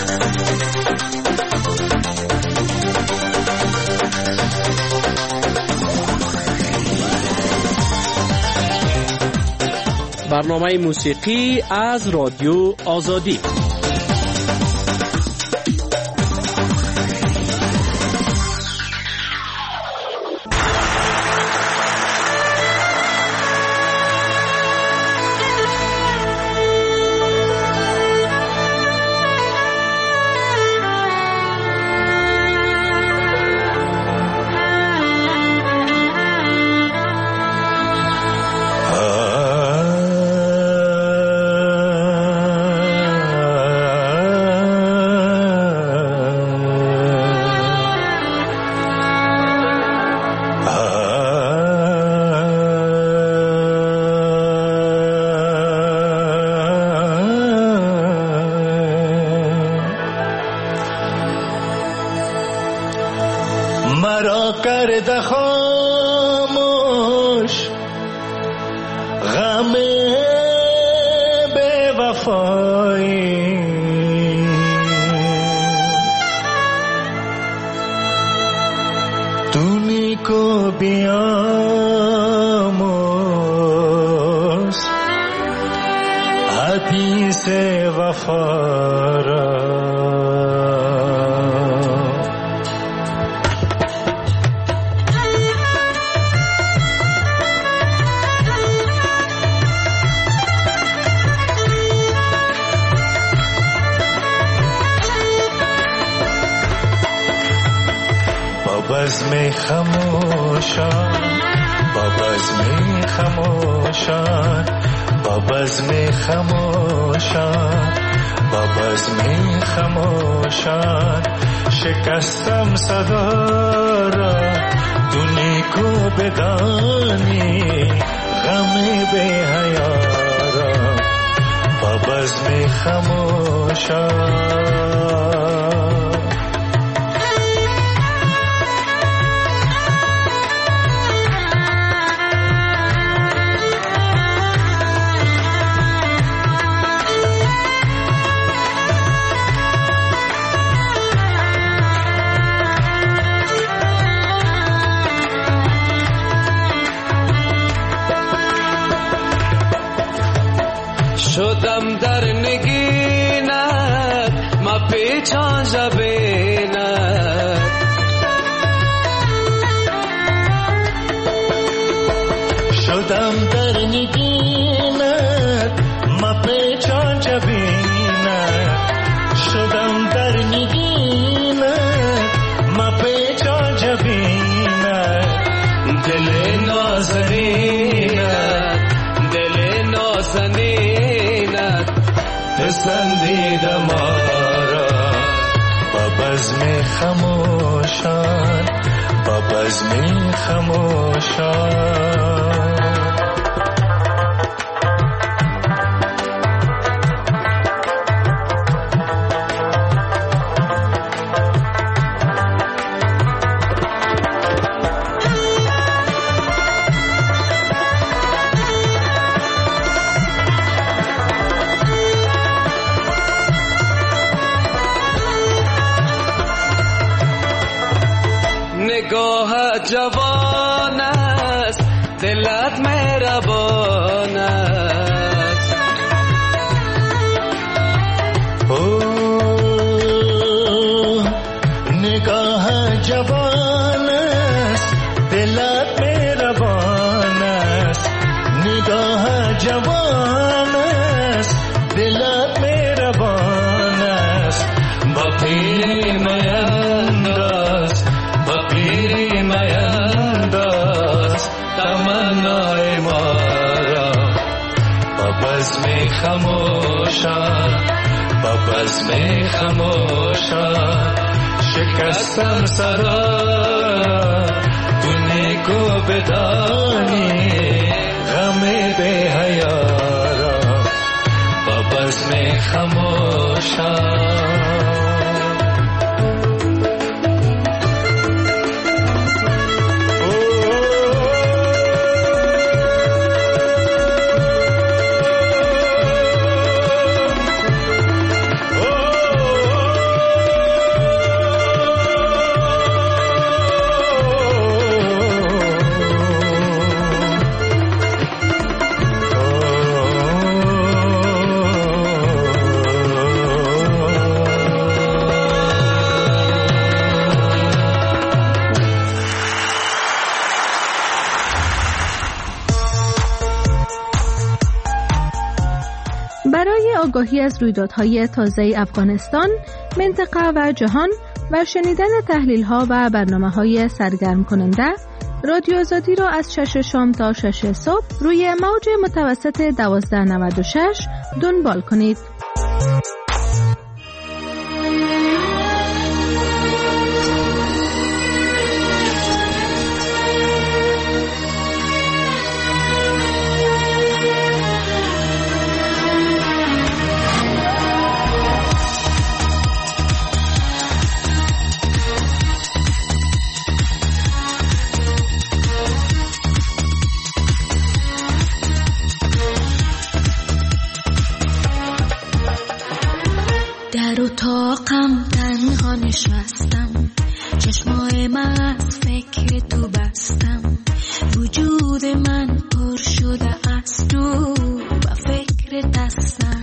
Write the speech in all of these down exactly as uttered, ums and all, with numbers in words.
برنامه موسیقی از رادیو آزادی. مرا کرده خاموش غم بے وفایی، تونی کو بیاموز حدیث وفا را. بزم خموشان با بزم خموشان با بزم خموشان با بزم خموشان شکستم صدا را، تو نیکو بدانی غم بی حیا را. با بزم خموشان شدم در نگینت ما پیچان جبینت، شدم در نگینت ما پیچان جبینت، شدم در نگینت ما پیچان جبینت. دل نازنینت دل نازنینت پسندیده ما را. با بزم خموشان با بزم خموشان نگاه جوان است دلت مهربان است، نگاه جوان است دلت مهربان است، نگاه جوان است دلت مهربان است. با پیری مینداز با پیری مینداز تمنای ما را. با بزم خموشان با بزم خموشان شکستم صدا، تو نیکو بدانی غم بی حیا را. با بزم خموشان آگاهی از رویدادهای تازه افغانستان، منطقه و جهان و شنیدن تحلیل‌ها و برنامه‌های سرگرم کننده، رادیو آزادی را از شش شام تا شش صبح روی موج متوسط دوازده نود و شش دنبال کنید. در اتاقم تنها نشستم، چشمای من از فکر تو بستم، وجود من پر شده از تو و فکر دستم.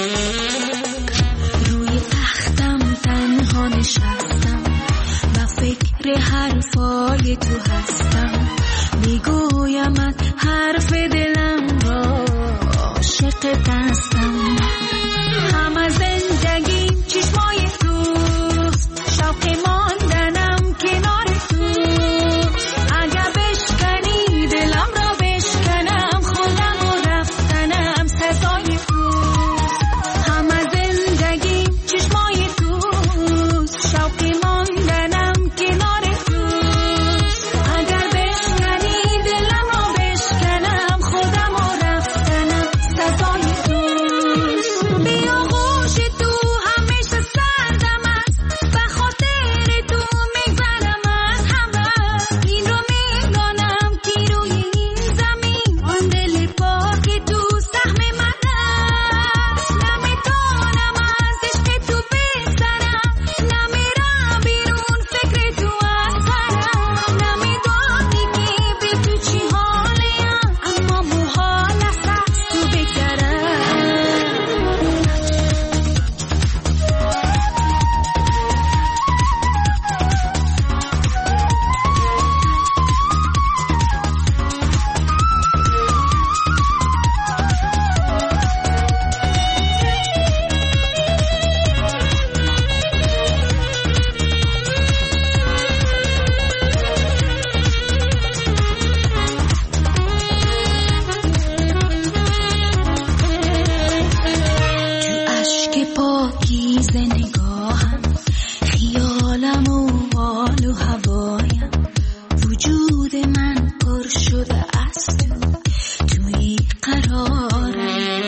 روی تختم تنها نشستم و فکر حرفای تو هستم، میگویم حرف دلم را عاشق دستم. همه زندگیم چشمای توست، شوق ماندنم کنار تو. اگه بشکنی دلم را بشکنم، خودم و رفتنم سزای توست. همه زندگیم چشمای توست، شوق ماندنم کنار توست. اگر بشکنی دلم را بشکنم، خودم و رفتنم سزای توست. بیا گوش تو همیشه سردم است، به خاطر تو میگذرم از همه. این رو میدانم که روی این زمین آن دل پاک تو سهم من است. نمیتونم از عشق تو بگذرم، نمیرم بیرون فکر تو از سرم. نمیدانی که به تو چی حالیم، اما محال است از تو بگذرم. تو اشک پاکیز نگاهم، خیالم و حال و هوایم، وجود من پر شده از تو، توی قرارم.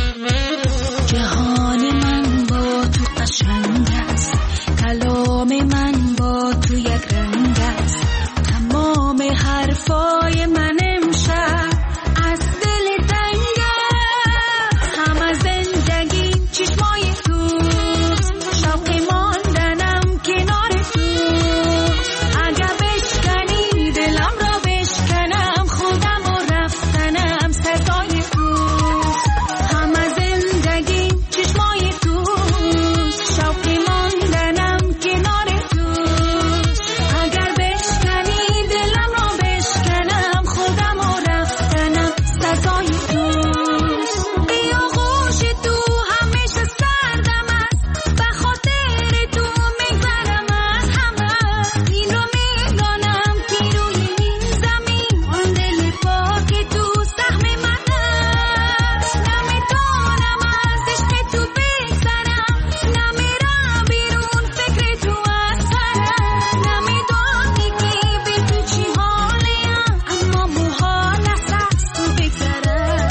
جهان من با تو قشنگ است، کلام من با تو یک رنگ است. تمام حرفای من امشب از دل تنگ است. همه زندگیم چشمای توست، شوق ماندنم کنار توست. اگه بشکنی دلم را بشکنم، خودم و رفتنم سزای توست. همه زندگیم چشمای توست، شوق ماندنم کنار توست. اگر بشکنی دلم را بشکنم، خودم و رفتنم سزای توست. بیا گوش تو همیشه سردم است، به خاطر تو میگذرم از همه. این رو میدانم که روی این زمین آن دل پاک تو سهم من است. نمیتونم از عشق تو بگذرم، نمیرم بیرون فکر تو از سرم. نمیدانی که به تو چی حالیم، اما محال است از تو بگذرم.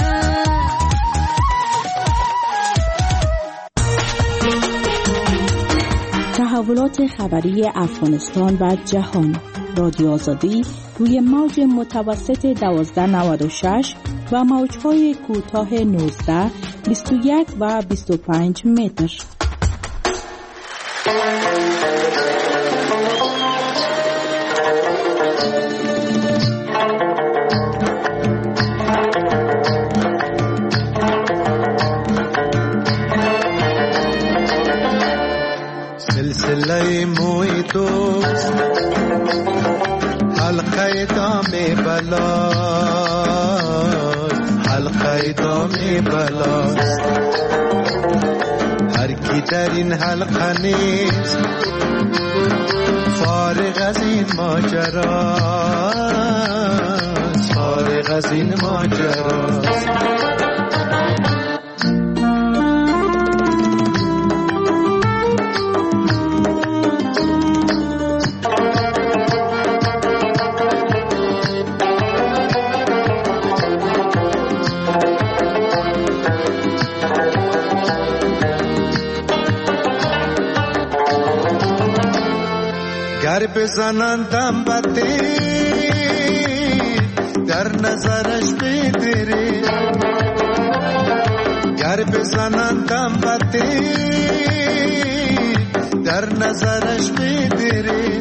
تحولات خبری افغانستان و جهان، رادیو آزادی روی موج متوسط دوازده نود و شش و موجهای کوتاه نوزده، بیست و یک و بیست و پنج متر. سلسله موی دوست، حلقه دام بلاست، حلقه دام بلاست. بی در این حلقه نیست فارغ از این ماجرا فارغ از این ماجرا گر بزنندم بده در نظرش بدره گر بزنندم بده در نظرش بدره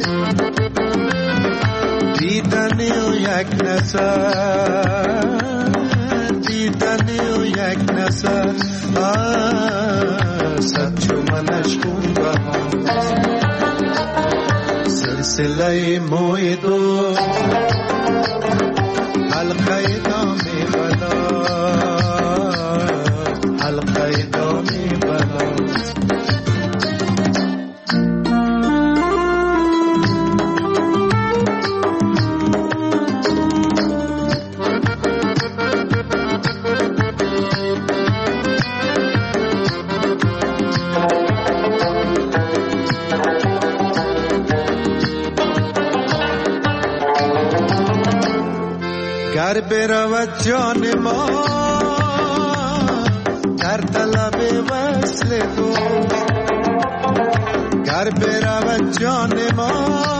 دیدنی و یک نظر دیدنی و یک نظر صد چو منش خون بهاست سلسله موی دو حلقه دامی بلا حلقه دامی بلا گر برود جان ما در طلب وصل تو گر برود جان ما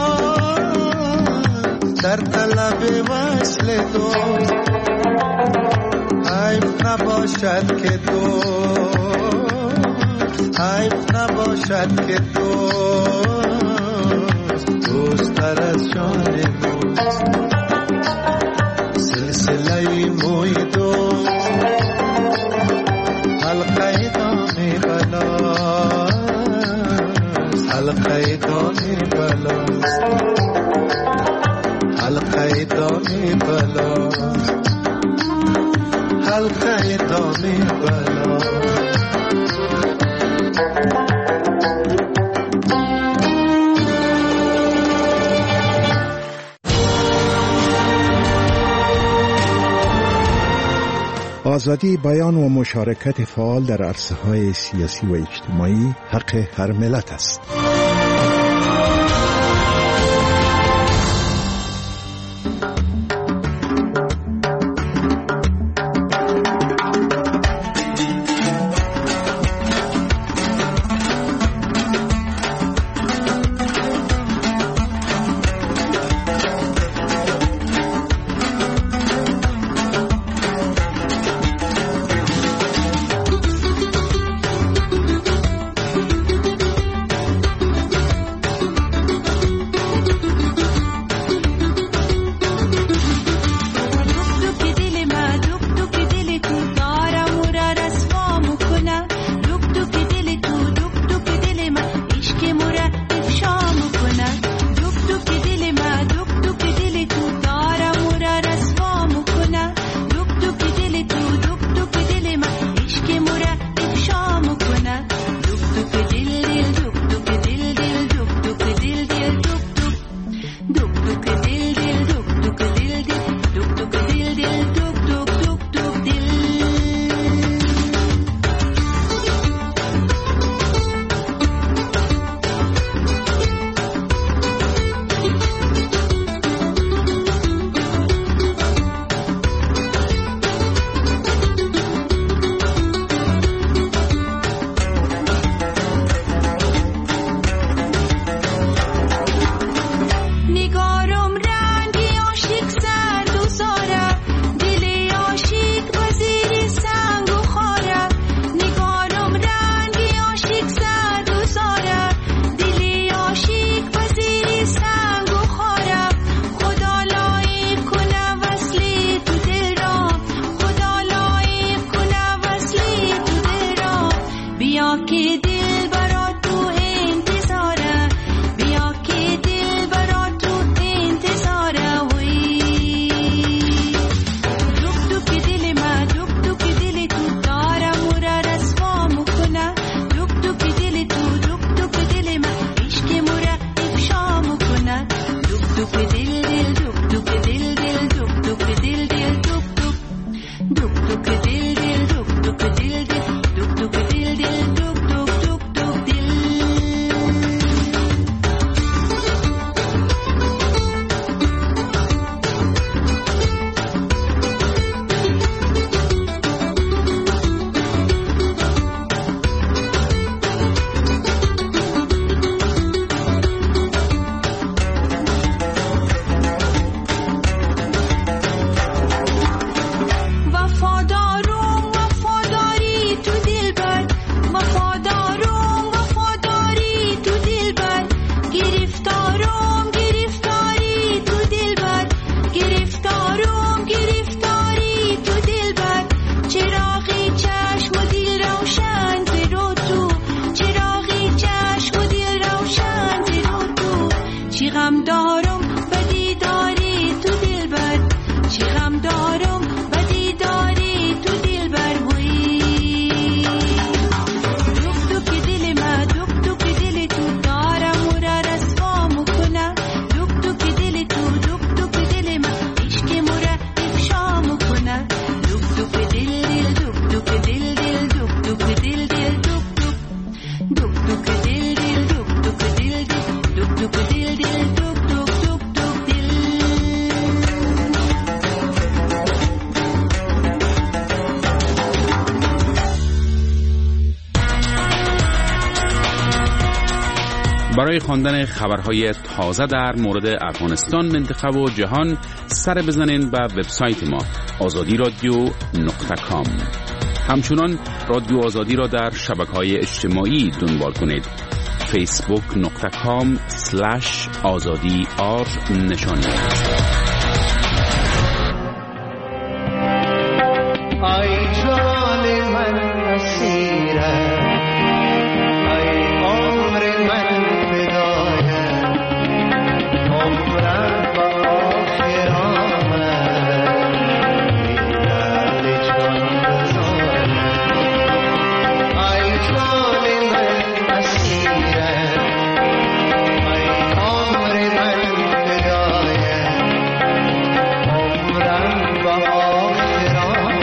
در طلب وصل تو عیب نباشد که تو عیب نباشد که تو دوستر از جان ماست سلسله موی دوست حلقه دامی بلاست حلقه دامی بلاست حلقه دامی بلاست حلقه دامی بلاست آزادی بیان و مشارکت فعال در عرصه‌های سیاسی و اجتماعی حق هر ملت است. برای خواندن خبرهای تازه در مورد افغانستان، منطقه و جهان سر بزنین به وبسایت ما آزادی رادیو نقطه کام. همچنان رادیو آزادی را در شبکه‌های اجتماعی دنبال کنید. فیسبوک نقطه کام سلش آزادی آر نشانی. ای جان من اسیره، ای عمر من فدایه، عمرم با آخر آمد، دل جان بزاره. ای جان من اسیره، ای عمر من فدایه، عمرم با آخر آمد.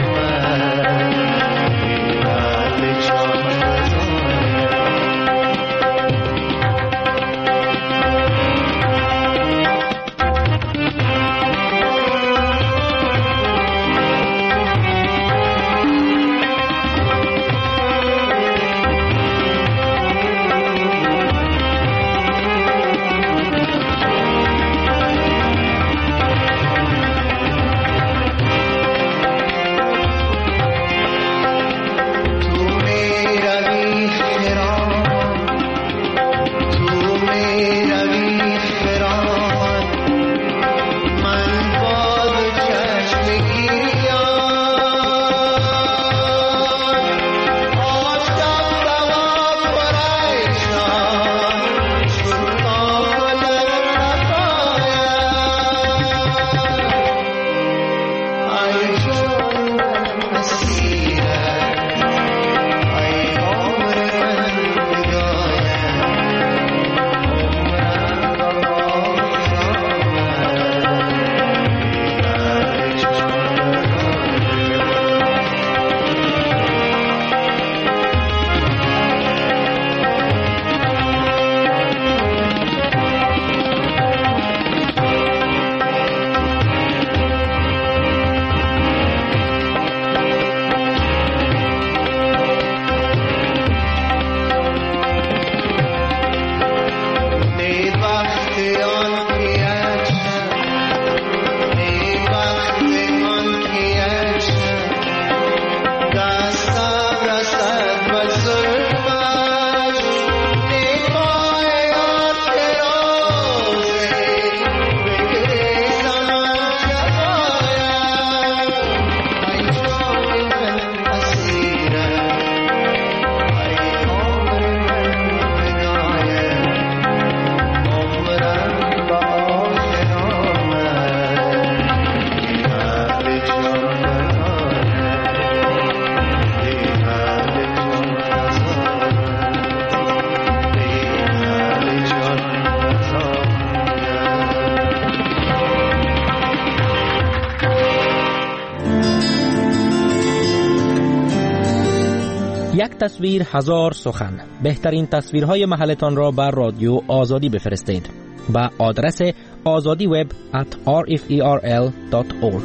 یک تصویر هزار سخن. بهترین تصویرهای محلتان را بر رادیو آزادی بفرستید با آدرس آزادی وب ات آر اف ای آر ال دات اورگ.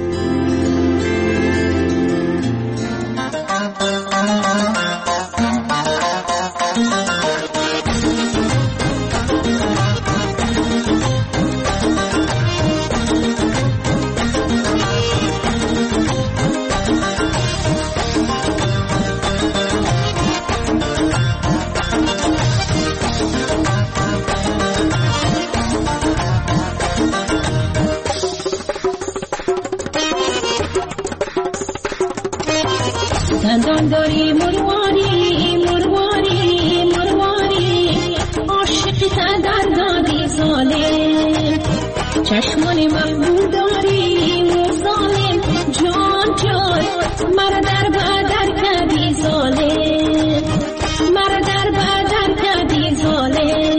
دندان داری مرواری مرواری مرواری، عاشق در دادی ظالم، چشمان مقبول داری ظالم، جان جان مرا در بدر کردی ظالم، مرا در بدر کردی ظالم.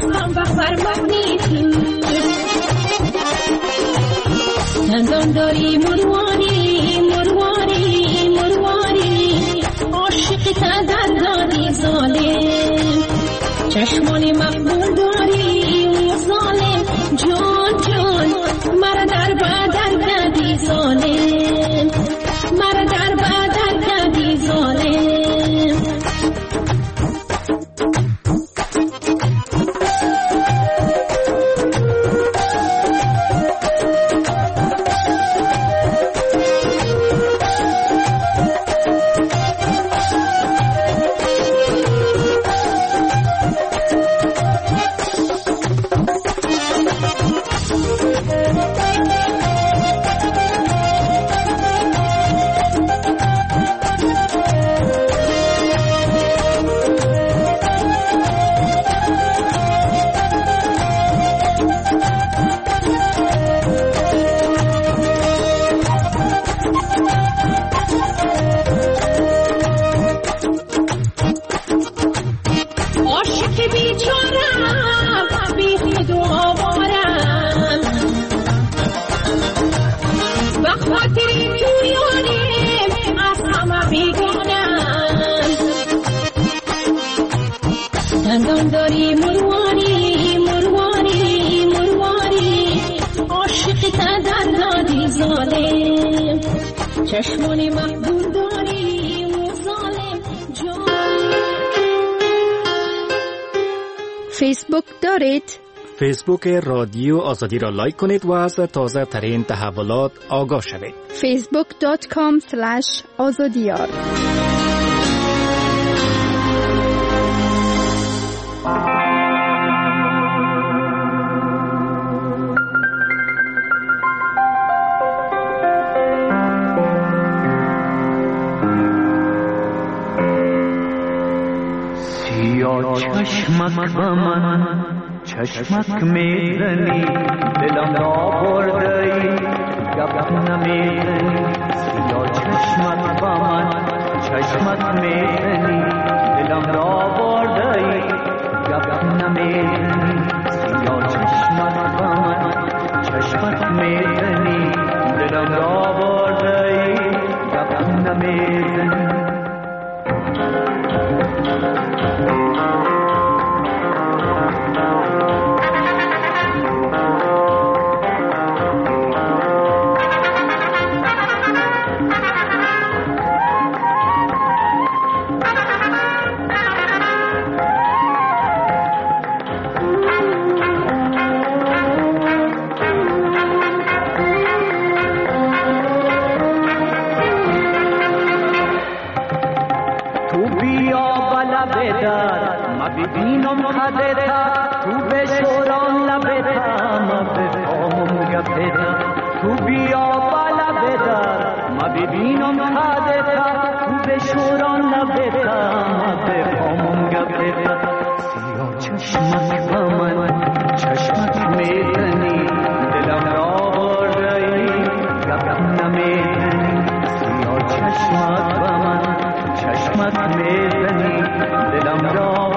مخمم و فرمانی دندان داری مرواری مرواری مرواری عاشق تدر دادی ظالم چشمانی مقبول داری و ظالم جان جان مرا در بدر کردی ظالم مرا در بدر کردی ظالم دندان داری مرواری مرواری مرواری عاشق تدر دادی ظالم چشمانی مقبول داری و ظالم جان. فیسبوک دارید؟ فیسبوک رادیو آزادی را لایک کنید و از تازه ترین تحولات آگاه شوید. فیسبوک دات کام اسلش آزادیار. چشمک با من چشمک میزنی دلم را بردی گپ نمیزنی سیاه چشمک با من چشمک میزنی دلم را بردی گپ نمیزنی سیاه چشمک با من چشمک میزنی دلم را بردی گپ نمیزنی ببینم خدتا تو به شوران لبتا ما بفهمم گپتا تو بیا بالا بدار ما ببینم خدتا تو به شوران لبتا ما بفهمم گپتا سیاه چشمک با من چشمک میزنی دلم را بردی گپ نمیزنی سیاه چشمک با من چشمک میزنی دلم را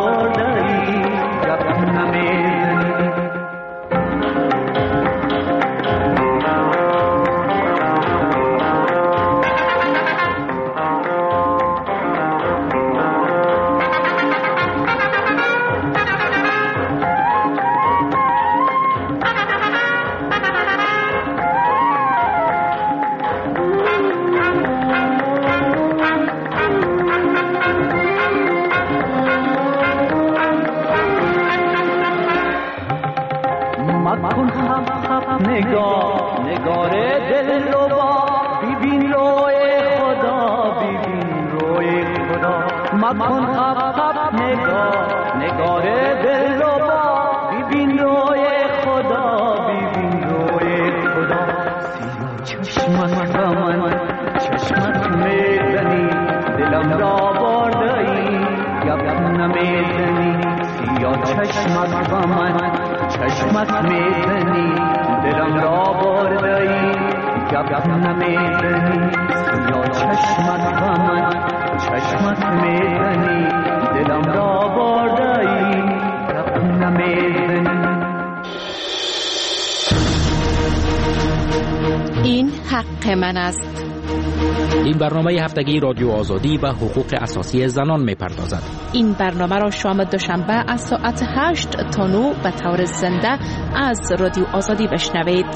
نگاه نگار دل رو با ببین روی خدا ببین روی خدا مکن خب خب نگاه نگار دل رو با ببین روی خدا ببین روی خدا سیاه چشمک با من چشمک میزنی دلم را بردی گپ نمیزنی سیاه چشمک با من چشمک میزنی دلم را بردی گپ نمیزنی سیاه چشمک با من چشمک میزنی دلم را بردی گپ نمیزنی حق من است. این برنامه هفتگی رادیو آزادی و حقوق اساسی زنان می‌پردازد. این برنامه را شام دوشنبه از ساعت هشت تا نه به طور زنده از رادیو آزادی بشنوید.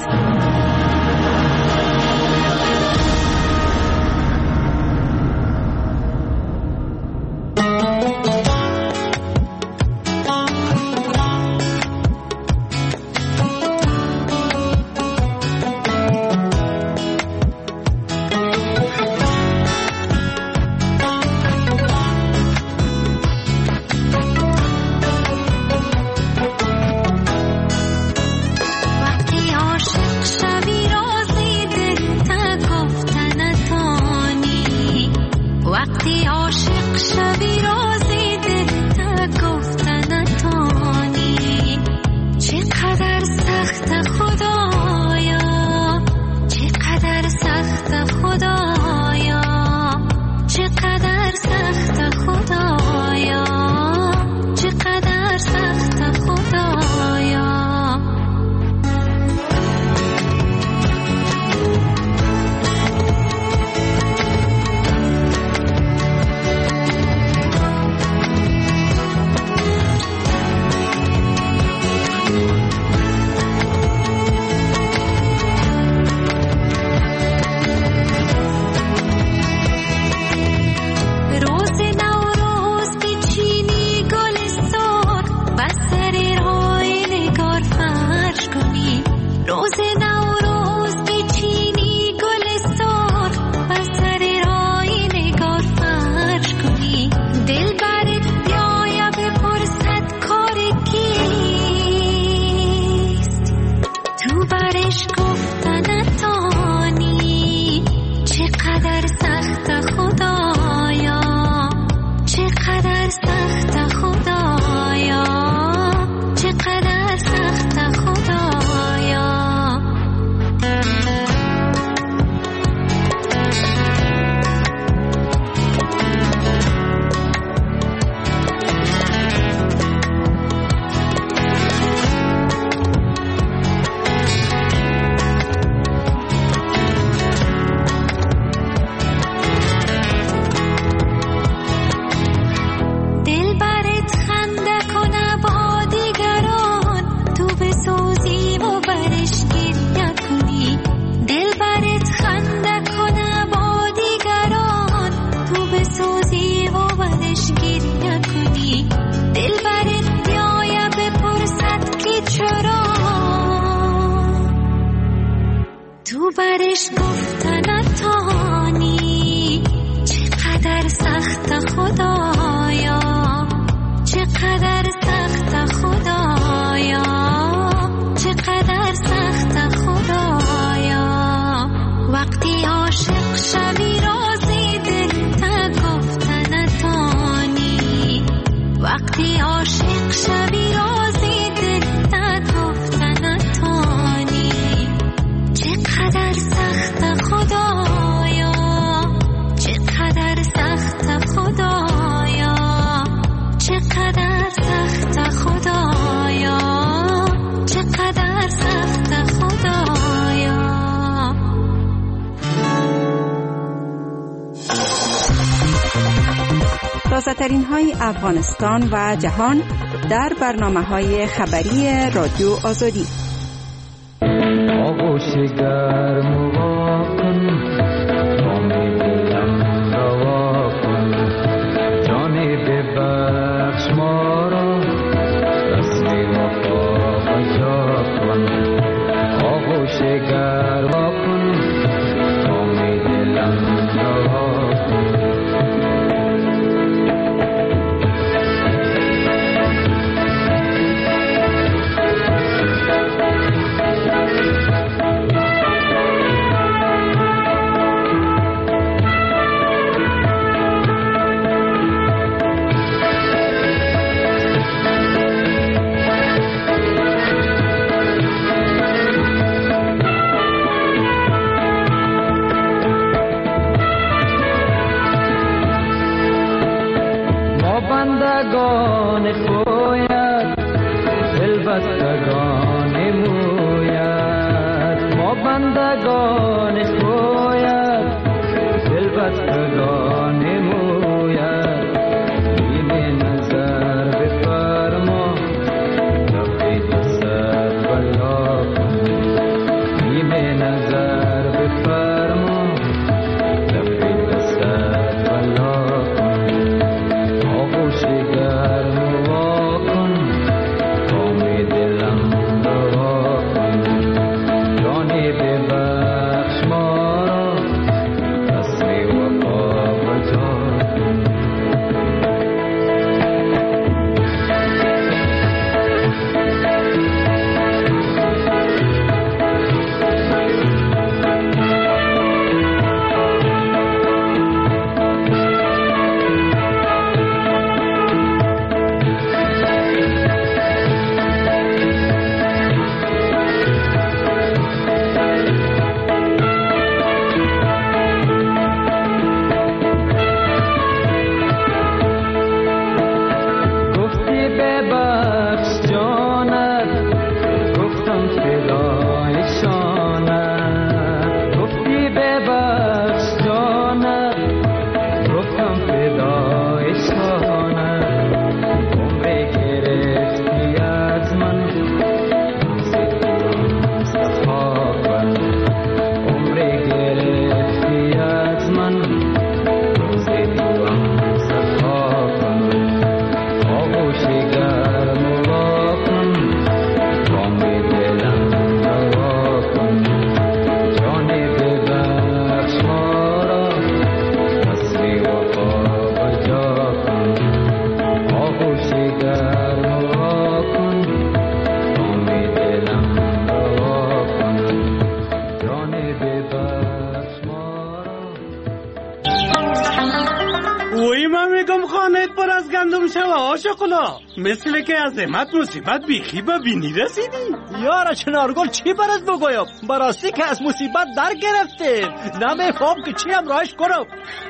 ترین های افغانستان و جهان در برنامه های خبری رادیو آزادی. آغوش گرم و واکن نام دلم روا کن جان ببخش ما را رسم وفا بجا کن آغوش گرم واکن نام دلم روا کن بندگان خویت دل بستگان مویت ما بندگان خویت آشقلا، مثل که از امت مصیبت بیخی به بینی رسیدی. یارا چنارگل چی برات بگویم؟ براستی که از مصیبت در گرفته، نمیفهم که چی هم راهش کنم.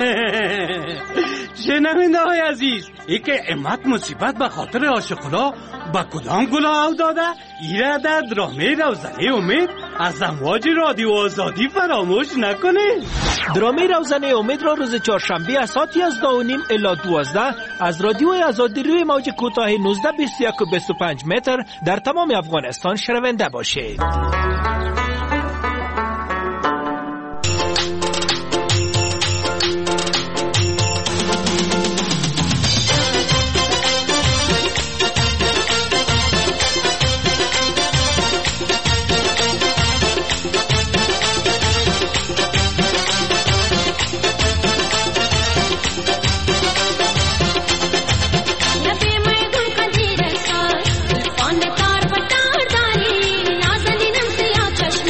شنونده های عزیز، ای که امت مصیبت به خاطر آشقلا با کدام گلاه داده، ایره در درامه روزنه امید از امواج رادیو آزادی فراموش نکنه. درامه روزنه امید را روز چهارشنبه از ساعت یازده و نیم الی دوازده از رادیو آزادی روی موج کوتاه نوزده بیست و یک و بیست و پنج متر در تمام افغانستان شنونده باشید. چشم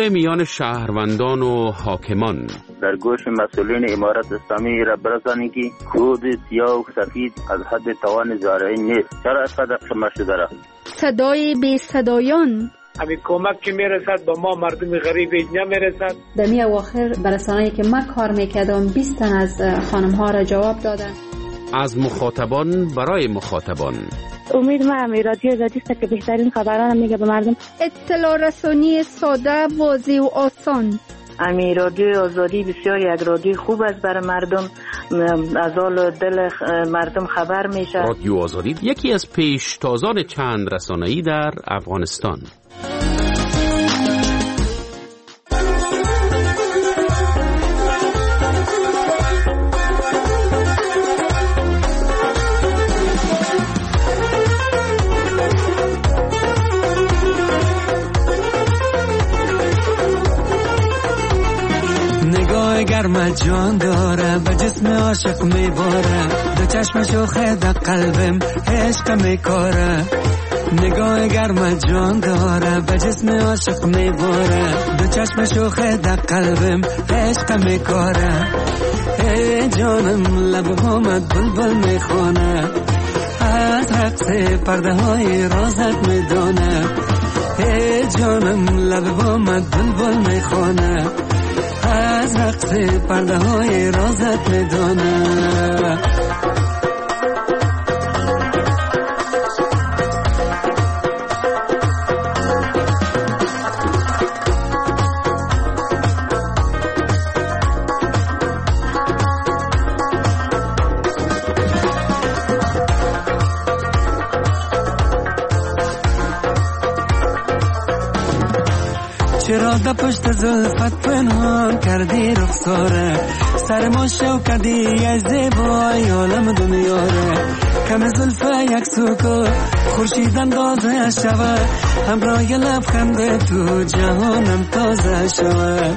تنوع میان شهروندان و حاکمان. در گوش مسئولین امارت اسلامی را برسانید که کود سیاه و سفید از حد توان زارعین نیست. چرا اینقدر شما شده؟ صدای بی صدایان، همین کمک که میرسد با ما مردم غریب نمیرسد. در می اواخر برسانه‌ای که من کار میکردم بیست تن از خانم ها را جواب دادن. از مخاطبان برای مخاطبان. امید ما رادیو آزادی است که بهترین خبران میگه به مردم. اطلاع رسانی ساده، واضح و آسان. امی رادیو آزادی بسیار یک رادیو خوب است برای مردم، از حال دل مردم خبر میشه. رادیو آزادی یکی از پیشتازان چند رسانه‌ای در افغانستان. گرم جان داره به جسم عاشق میباره، دو چشم شوخه در قلبم عشق میکاره. نگاه گرم جان داره به جسم عاشق میباره، دو چشم شوخه در قلبم عشق میکاره. ای جانم لب بامت بلبل میخونه، از رقص پرده های رازت میدونه. ای جانم لب بامت بلبل میخونه، از رقص پرده های رازت میدونه. چرا در پشت زلفت پنهان کردی رخساره، سر ما شو کردی از زیبای عالم دنیاره. کم زلفه یک سوکو خورشید اندازه شوه، همراه لبخند تو جهانم تازه شوه.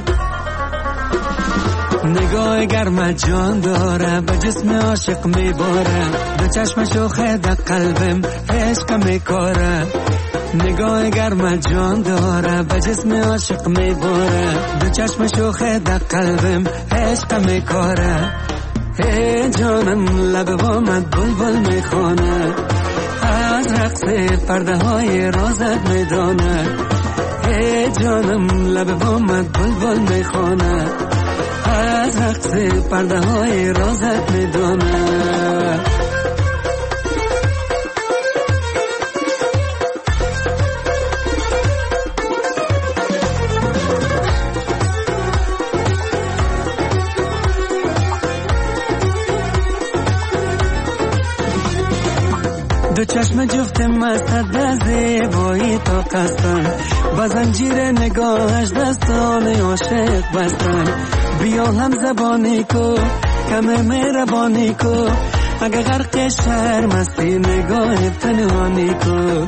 نگاه گرم جان داره به جسم عاشق میباره، دو چشم شوخه در قلبم عشق میکاره. نگاه گرم جان داره به جسم عاشق میباره، دو چشم شوخه در قلبم عشق میکاره. ای جانم لب بامت بلبل میخونه، از رقص پرده های رازت میدونه. ای جانم لب بامت بلبل میخونه، از رقص پرده های رازت میدونه. دو چشم جفت مستد از زیبایی تا قصدن، با زنجیر نگاهش دستان عاشق بستن. بیا هم زبانی کو کم مهربانی کو، اگه غرق شرم هستی نگاه پنهانی کو.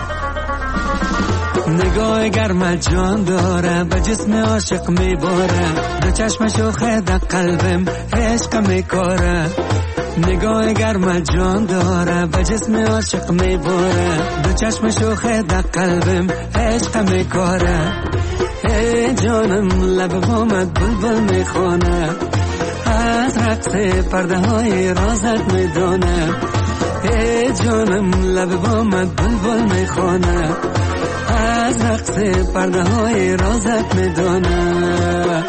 نگاه گرم جان داره به جسم عاشق میباره، دو چشم شوخه در قلبم عشق میکاره. نگاه گرم جان داره به جسم عاشق میباره، دو چشم شوخه در قلبم عشق میکاره. ای جانم لب بامت بلبل میخونه، از رقص پرده های رازت میدونه. ای جانم لب بامت بلبل میخونه، از رقص پرده های رازت میدونه.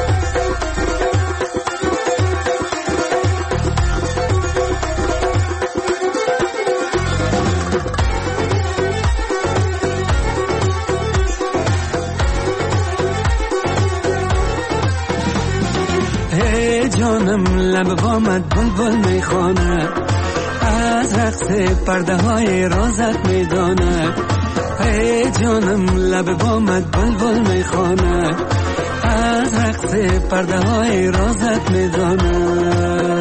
جانم لب بامت بلبل میخونه، از رقص پرده های رازت میدونه. ای جانم لب بامت بلبل میخونه، از رقص پرده های رازت میدونه.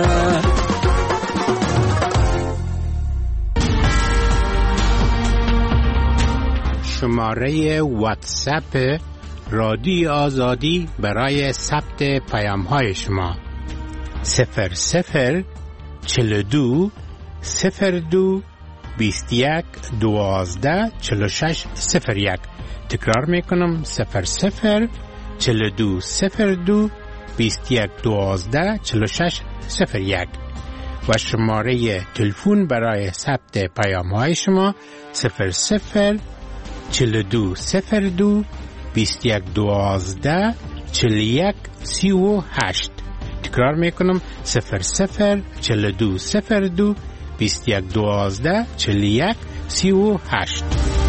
شماره واتساپ رادیو آزادی برای ثبت پیام های شما صفر صفر چل دو صفر دو بیست یک دوازده چل شش صفر یک. تکرار میکنم صفر صفر چل دو صفر دو بیست یک دوازده چل شش صفر یک و شماره تلفن برای ثبت پیام های شما صفر صفر چل دو صفر دو بیست یک دوازده چل یک سی و هشت. تکرار میکنم صفر صفر چل دو صفر دو بیست یک دوازده چل یک سی و هشت.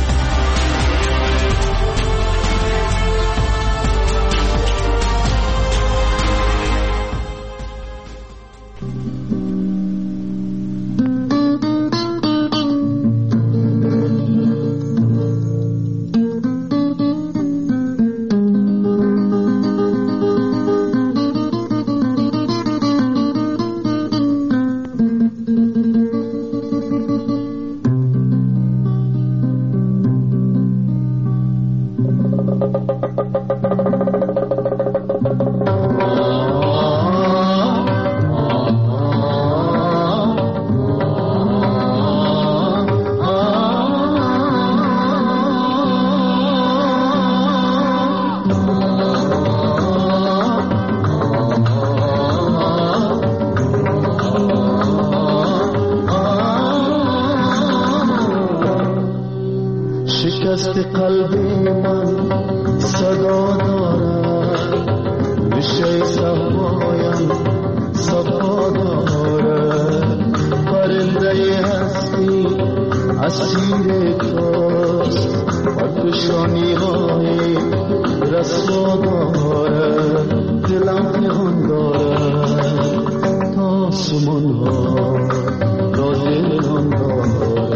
شکست قلبی من صدا دارد، ریشه صفایم صفا دارد، پرنده هستی اسیر توست، پرفشانی های رسوا دارد، دلم پنهان دارد تا آسمان ها را دلان دارد.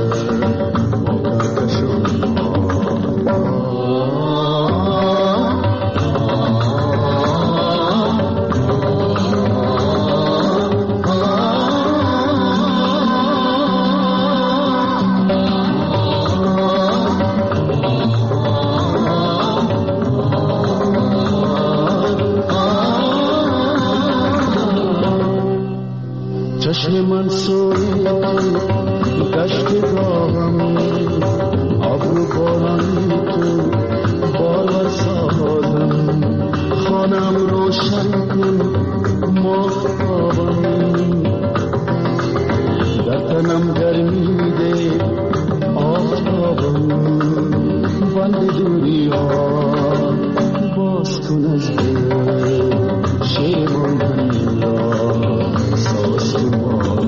چشم من سوی گشت گاهم، ابرو بارانی تو بالا سازم، خانم روشن کن ماهتابم، در تنم گرمی ده آفتابم، بند دوری ها باز کن از دل شیر من را ساز کن.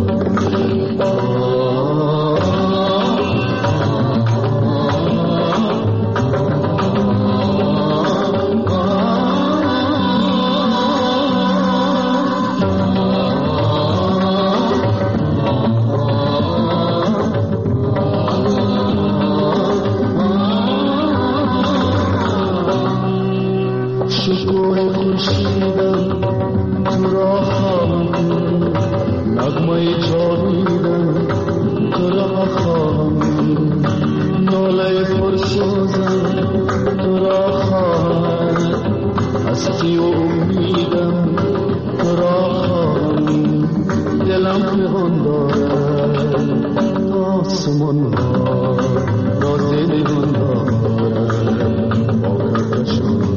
شکوه خورشیدم تو را خواهم، نغمه جاویدم تو را خواهم، ناله پرسوزم تو را خواهم، هستی و امیدم تو را خواهم، دلم پنهان دارد آسمان ها را دلم دارد با کشان.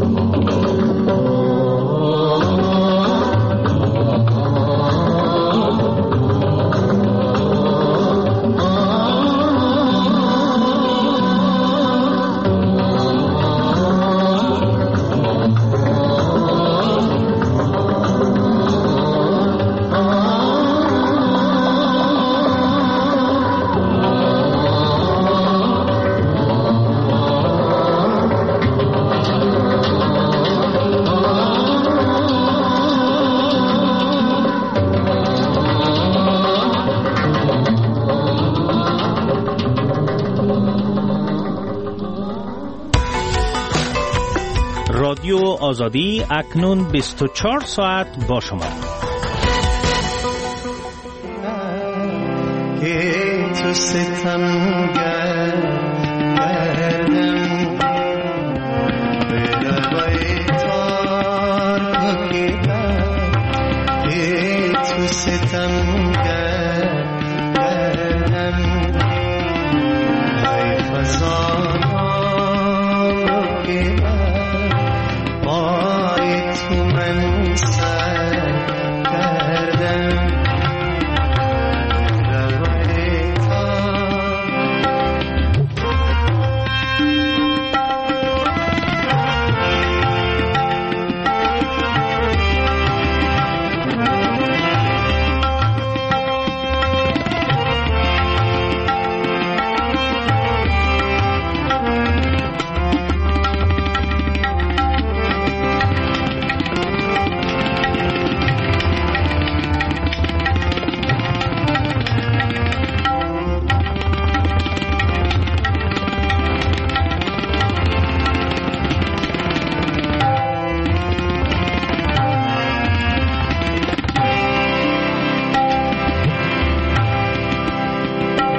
رادیو آزادی اکنون بیست و چهار ساعت با شما. که تو ستم گردم به دوای تار ککیدم، که تو ستم گردم ای فزانم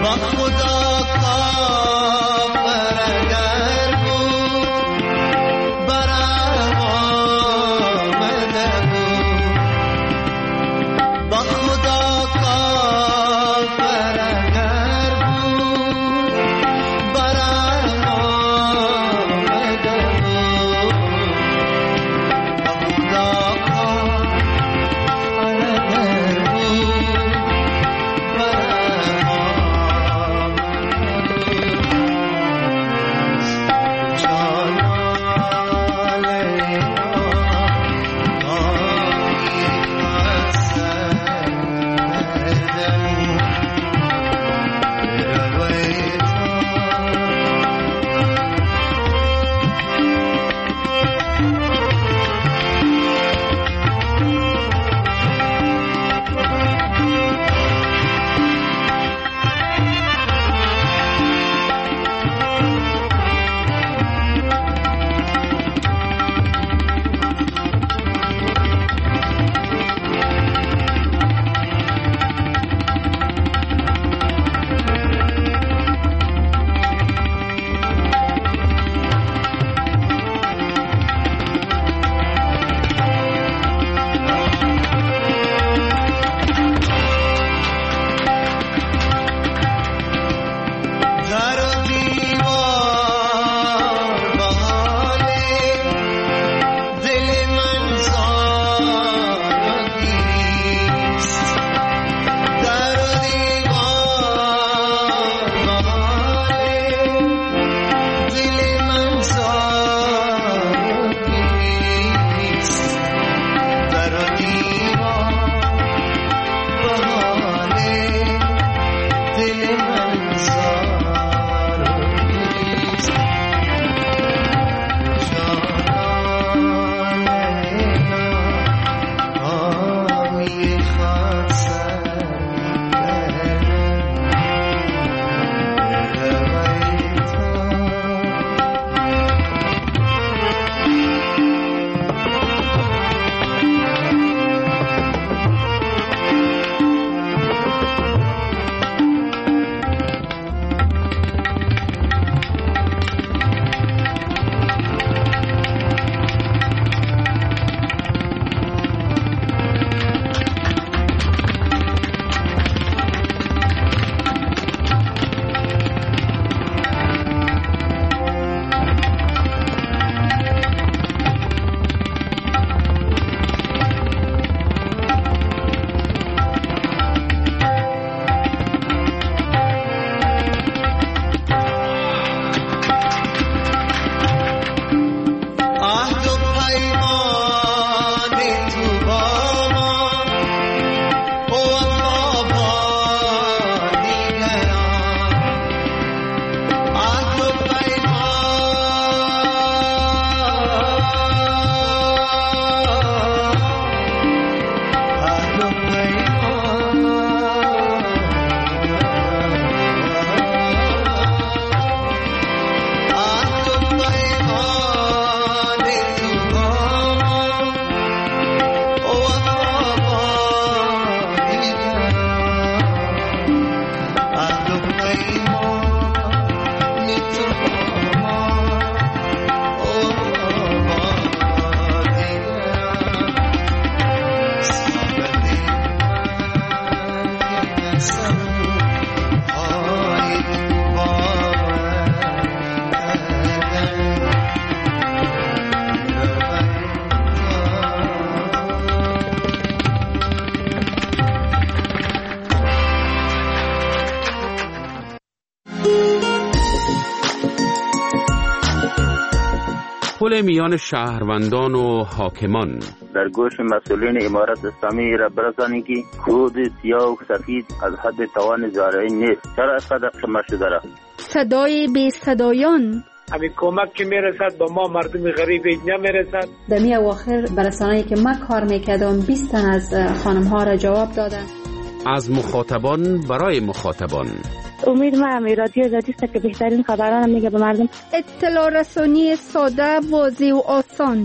پل میان شهروندان و حاکمان. در گوش مسئولین امارت اسلامی را برسانید که کود سیاه و سفید از حد توان زارعی نیست. چرا اینقدر شمار شده را؟ صدای بی صدایان، همین کمک که میرسد با ما مردم غریب نمیرسد. در می اواخر برسانه‌ای که من کار میکردم بیست تن از خانم ها را جواب دادن. از مخاطبان برای مخاطبان. امید ما هم رادیو آزادی است که بهترین خبران میگه به مردم. اطلاع رسانی ساده، واضح و آسان.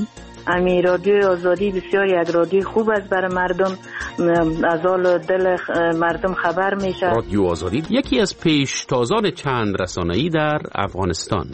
امی رادیو آزادی بسیار یک رادیو خوب است برای مردم، از حال دل مردم خبر میشه. رادیو آزادی یکی از پیشتازان چند رسانه‌ای در افغانستان.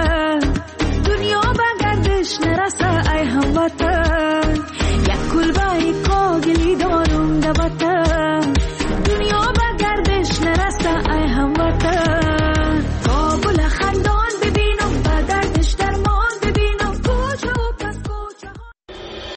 دنیا به گردش نرسه ای هموطن، یک کلبه